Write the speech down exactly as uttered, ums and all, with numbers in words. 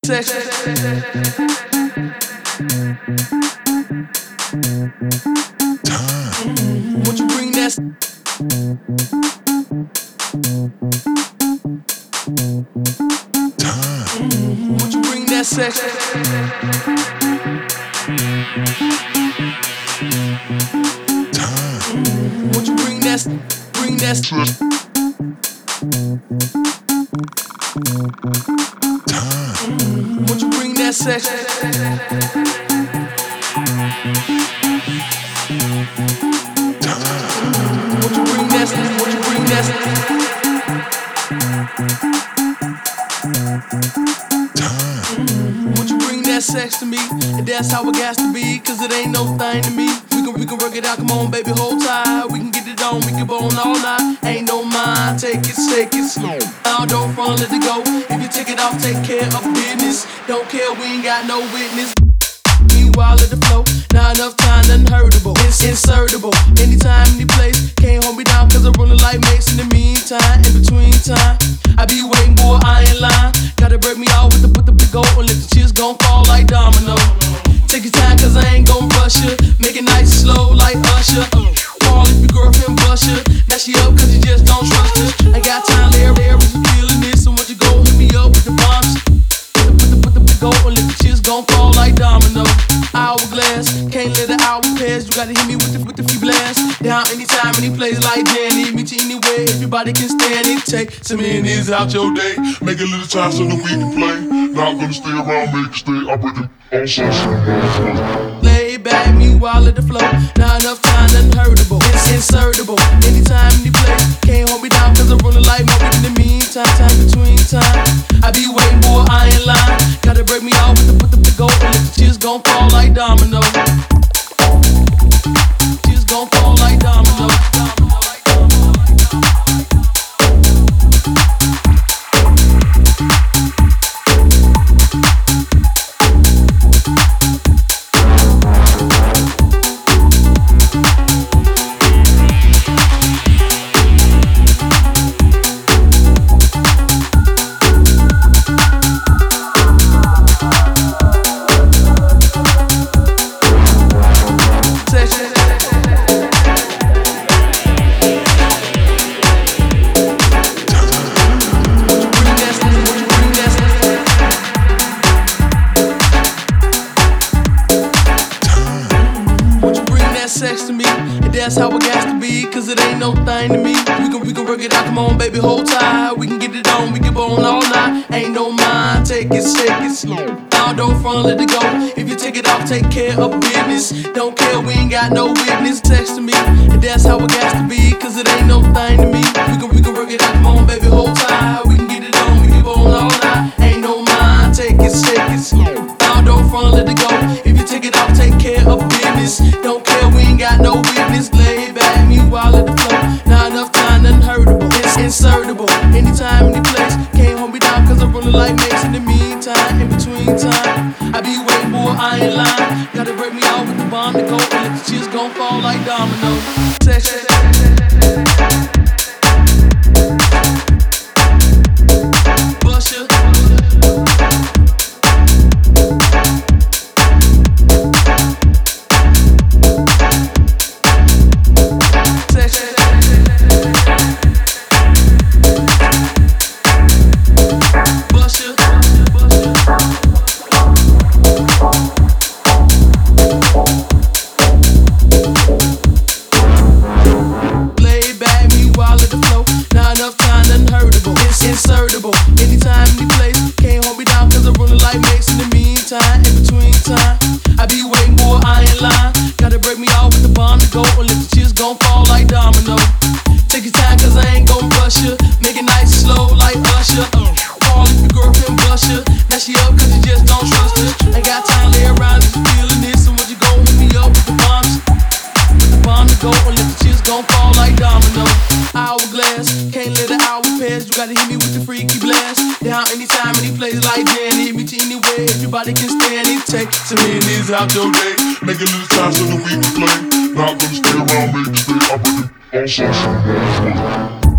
Sex. Won't you bring that? Won't you bring that sex? Won't you bring that? Bring that sex? Won't you bring that sex? Won't you bring that? Won't you bring that? Won't you bring that sex to me? And that's how it got to be, cause it ain't no thing to me. We can, we can work it out, come on baby, hold tight. We can get it on, we can bone all night. Ain't no mind, take it, take it slow. Now don't run, let it go. If you take it off, take care of business. Don't care, we ain't got no witness. Meanwhile at the flow, not enough time, unheardable. It's insertable, anytime, any place. Can't hold me down cause I'm rolling like mace. In the meantime, in between time, I be waiting, boy, I ain't lying. Gotta break me off with the, with the big goal, and let the chips gon' fall like domino. Take your time cause I ain't gon' rush ya. Make it nice, slow like Usher. Call if your girlfriend bust ya. Now she up cause you just don't trust her. I got time there, there, if you feeling this. So won't you go hit me up with the bombs? Put the, put the, put the big goal, and let the chips gon' fall like domino. Hourglass, can't let the hour pass. You gotta hit me with the, with the few blast. Down anytime, any place like Danny. Meet you anywhere, everybody can stand it. Take some minutes out your day. Make a little time so that we can play. Not gonna stay around, make it stay. I break it all session. Lay back, meanwhile at the flow. Not enough time, unheardable. It's insertable, anytime, any place. Can't hold me down cause I'm rolling like my in the meantime. Time between time, I be waiting, boy, I ain't lying. Gotta break me off with the, with the big goal, and let the chips gon' fall like domino. Chips gon' fall like domino. Sex to me, and that's how it got to be, cause it ain't no thing to me. We can, we can work it out, come on baby, hold tight. We can get it on, we can bone all night. Ain't no mind, take it, take it slow. Now don't front, let it go. If you take it off, take care of business. Don't care, we ain't got no witness. Sex to me, and that's how it got to be, cause it ain't no thing to me. We can, we can work it out, come on baby, hold tight. We can get it on, we can bone all night. Ain't no mind, take it, take it slow. Now don't front, let it go. If you take it off, take care of business. Don't care, we ain't got no witness. Lay back, meanwhile at the flow. Not enough time, unheardable. It's insertable, anytime, any place. Can't hold me down cause I'm rolling like mace. In the meantime, in between time, I be waiting, boy, I ain't lying. Gotta break me off with the bomb to go, and let the chips gon' fall like domino. Sex. Bust ya. Insertable, anytime, any place. Can't hold me down cause I'm rolling like mace. In the meantime, in between time, I be waiting, boy, I ain't lying. Gotta break me off with the bomb to go, and let the chips gon' fall like domino. Take your time cause I ain't gon' rush ya. Make it nice, slow like Usher. Call if your girlfriend bust ya. Now she up cause you just don't trust her. Ain't got time to lay around if you feeling this. So won't you go hit me up with the bombs? With the bomb to go, and let the chips gon' fall like domino. Hourglass, can't let the hour pass. You gotta hit me with the freaky blast. Down anytime, any place like Danny. Meet you anywhere, everybody can stand it. Take some minutes out your day. Make a little time so that we can play. Not gonna stay around, make it stay. I break it all session.